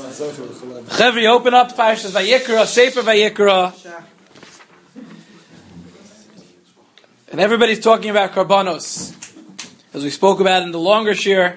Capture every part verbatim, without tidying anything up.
Chevri, open up Parshas Vayikra, Sefer Vayikra. And everybody's talking about Karbanos, as we spoke about in the longer shir.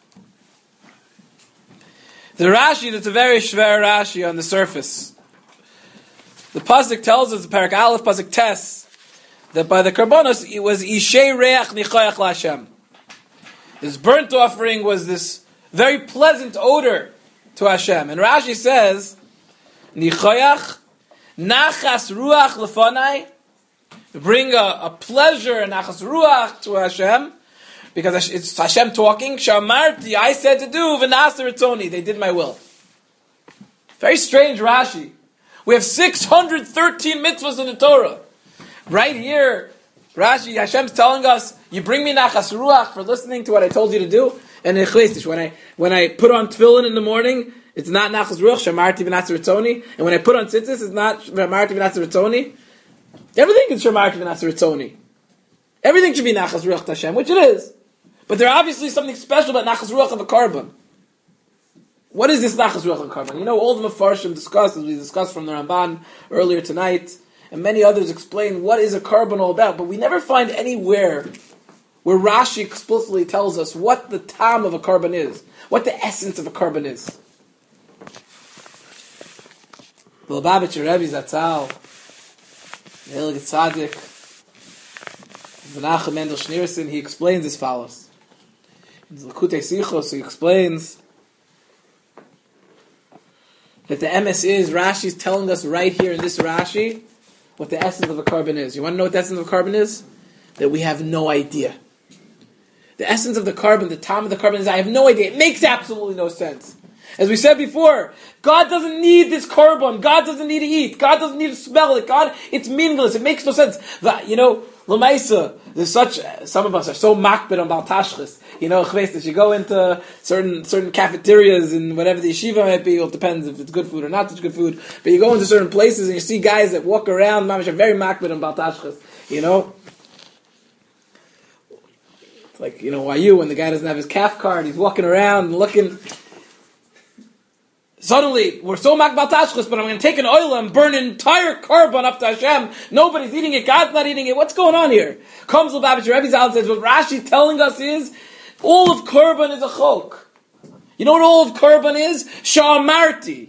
The Rashi, that's a very shver Rashi on the surface. The Pasuk tells us, the Parak Aleph, Pasuk Tes, that by the Karbanos, it was Ishei Reach Nichayach LaHashem. This burnt offering was this very pleasant odor to Hashem. And Rashi says, Nichayach, Nachas Ruach Lefanai, bring a, a pleasure and Nachas Ruach to Hashem, because it's Hashem talking, Shamarti, I said to do, V'nasar Etzoni, they did my will. Very strange Rashi. We have six hundred thirteen mitzvahs in the Torah. Right here, Rashi, Hashem's telling us, you bring me Nachas Ruach for listening to what I told you to do. And when I when I put on tefillin in the morning, it's not Nachas Ruach, Shamarti V'nasar Etzoni. And when I put on tzitzis, it's not Shamarti V'nasar Etzoni. Everything is Shamarti V'nasar Etzoni. Everything should be Nachas Ruach to Hashem, which it is. But there's obviously something special about Nachas Ruach of a carbon. What is this Nachas Ruach of a carbon? You know, all the Mefarshim discussed, as we discussed from the Ramban earlier tonight, and many others explain what is a carbon all about, but we never find anywhere where Rashi explicitly tells us what the tam of a carbon is, what the essence of a carbon is. The Lubavitcher Rebbe Zatzal, the Hilgit Tzaddik, Menachem Mendel Schneerson, he explains as follows. In L'Kutei Sichos, he explains that the M S is, Rashi is telling us right here in this Rashi what the essence of a carbon is. You want to know what the essence of a carbon is? That we have no idea. The essence of the carbon, the time of the carbon is, I have no idea. It makes absolutely no sense. As we said before, God doesn't need this carbon. God doesn't need to eat. God doesn't need to smell it. God, it's meaningless. It makes no sense. You know, L'maisa, there's such, some of us are so makbid on Bal Tashchis. You know, chveis, you go into certain certain cafeterias and whatever the yeshiva might be, well, it depends if it's good food or not such good food, but you go into certain places and you see guys that walk around, mamish, are very makbid on Bal Tashchis. You know? It's like, you know, why you, when the guy doesn't have his calf card, he's walking around and looking. Suddenly, we're so makbal tashchus, but I'm going to take an oil and burn an entire carbon up to Hashem. Nobody's eating it. God's not eating it. What's going on here? Comes Lubavitcher Rebbe Zal says, what Rashi's telling us is, all of carbon is a chok. You know what all of carbon is? Sha'amarti.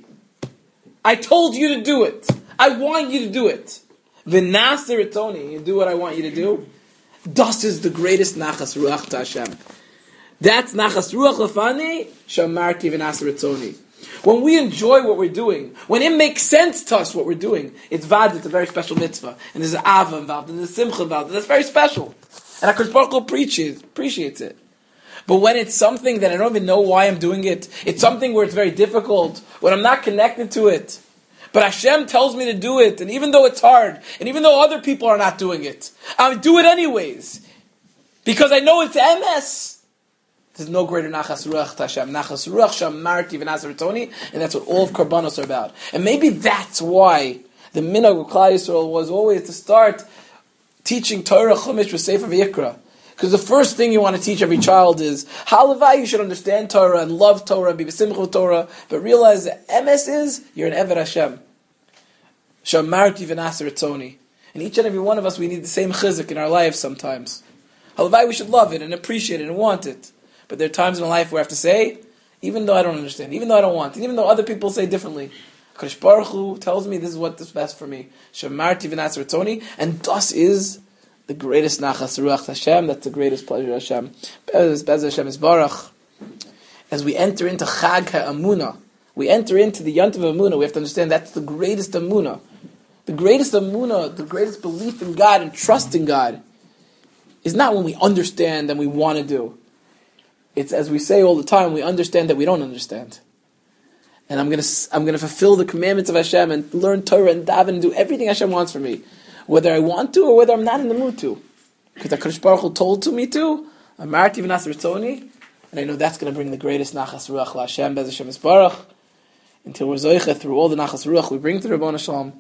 I told you to do it. I want you to do it. V'nasar Etzoni. You do what I want you to do. Das is the greatest nachas ruach to Hashem. That's nachas ruach lefani, sha'amarti v'nasar Etzoni. When we enjoy what we're doing, when it makes sense to us what we're doing, it's vad, it's a very special mitzvah. And there's an ava involved, and there's a simcha involved, and that's very special. And HaKadosh Baruch Hu appreciates, appreciates it. But when it's something that I don't even know why I'm doing it, it's something where it's very difficult, when I'm not connected to it, but Hashem tells me to do it, and even though it's hard, and even though other people are not doing it, I do it anyways. Because I know it's M S. There's no greater nachas ruach to Hashem. Nachas ruach shamarti v'nasar etzoni, and that's what all of Karbanos are about. And maybe that's why the minhag of Klal Yisrael was always to start teaching Torah, Chumash, with Sefer Vayikra. Because the first thing you want to teach every child is halavai, you should understand Torah and love Torah and be b'simcha with Torah, but realize that M S is you're an Eved Hashem. Shamarti v'nasar etzoni. And each and every one of us, we need the same chizuk in our lives sometimes. Halavai, we should love it and appreciate it and want it. But there are times in life where I have to say, even though I don't understand, even though I don't want, and even though other people say differently, HaKadosh Baruch Hu tells me this is what is best for me. Shamarti v'nasar etzoni, and das is the greatest nachas ruach Hashem. That's the greatest pleasure Hashem. Bez Hashem is Baruch. As we enter into Chag HaAmunah, we enter into the Yontiv HaAmunah, we have to understand that's the greatest Amunah. The greatest Amunah, the greatest belief in God and trust in God, is not when we understand and we want to do. It's, as we say all the time, we understand that we don't understand. And I'm going to I'm going to fulfill the commandments of Hashem and learn Torah and daven and do everything Hashem wants for me, whether I want to or whether I'm not in the mood to. Because HaKadosh Baruch Hu told to me to, Amarti v'nasar etzoni, and I know that's going to bring the greatest nachas ruach LaHashem, Bez Hashem Yisbarach, until we're zoicha through all the nachas ruach we bring to Rabbanu Shalom.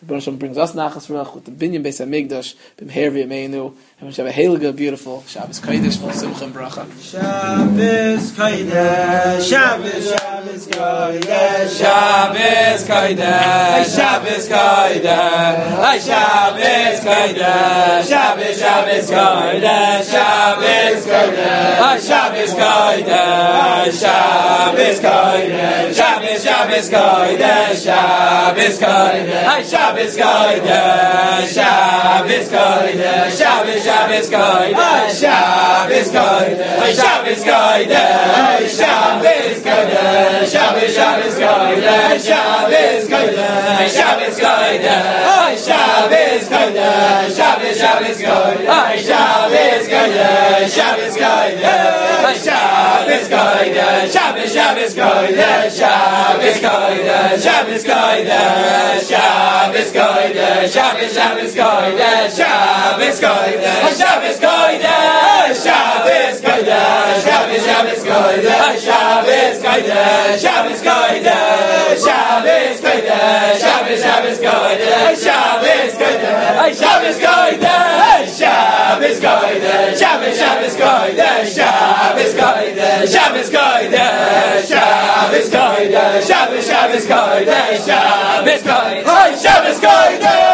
Baruch Hashem brings us nachas ruach with the binyan beis hamikdash b'meher v'yameinu, and we should have a heilige, beautiful Shabbos Kodesh full of simcha and bracha. Shabbos Kodesh, Shabbos, Shabbos Kodesh, Shabbos Kodesh, Shabbos Kodesh, Shabbos Kodesh, Shabbos Shabbos Kodesh, Shabbos Kodesh, Shabbos Kodesh, Shabbos Kodesh, Shabbos Shabbos Kodesh, Shabbos Kodesh, Shabbos Kodesh, Shabbos Kodesh, Shabbos Shabbos Kodesh, Shabbos Kodesh, Shabbos Kodesh, Shabbos Kodesh, Shabbos Shabbos Kodesh, Shabbos Kodesh, Shabbos Kodesh, Shabbos Kodesh, Shabbos Shabbos Kodesh, Shabbos Kodesh, Shabbos Kodesh, Shabbos Kodesh, Shabbos Shabbos Kodesh, Shabbos Kodesh, Shabbos Kodesh, Shabbos Kodesh, Shabbos Shabbos Kodesh, Shabbos Kodesh, Shabbos Kodesh, Shabbos Kodesh, Shabbos Shabbos Kodesh, Shabbos Kodesh, Shabbos Kodesh, Shabbos Kodesh, Shabbos Shabbos Kodesh, Shabbos Kodesh, Shabbos Kodesh, Shabbos Kodesh, Shabbos Shabbos Kodesh, Shabbos Kodesh, Shabbos Kodesh, Shabbos Kodesh, Shabbos Shabbos Kodesh, Shabbos Kodesh, Shabbos Kodesh.